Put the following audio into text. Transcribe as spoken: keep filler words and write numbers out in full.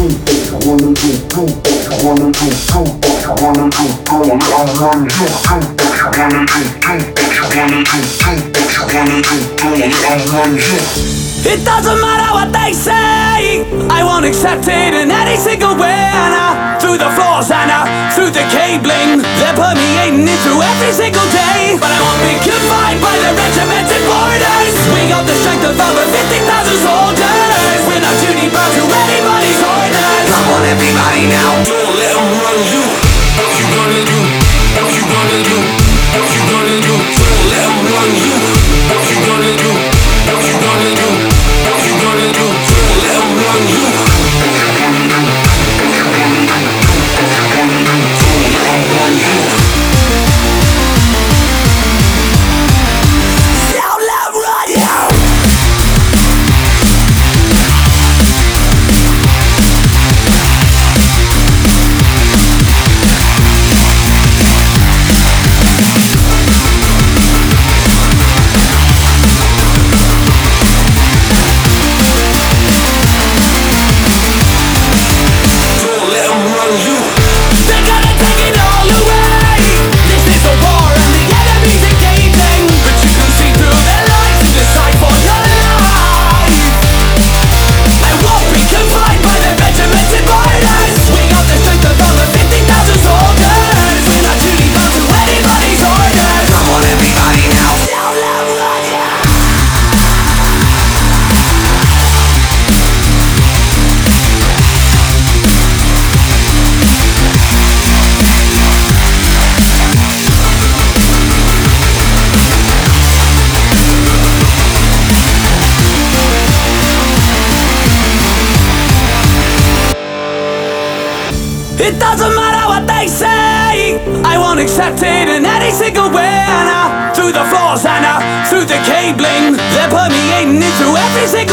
It doesn't matter what they say, I won't accept it in any single way. And uh, through the floors and uh, through the cabling, they're permeating into every single day. But I won't be confined by the regimented borders. We got the strength of over fifty thousand soldiers. We're not duty bound to anybody's orders. Come on everybody now, don't let them run you. What you gonna do? What you gonna do? What you gonna do? Don't let them run you. What you gonna do? What you gonna do? What you gonna do? Don't let them run you. It doesn't matter what they say, I won't accept it in any single way. And uh, through the floors and uh, through the cabling, they're permeating into every single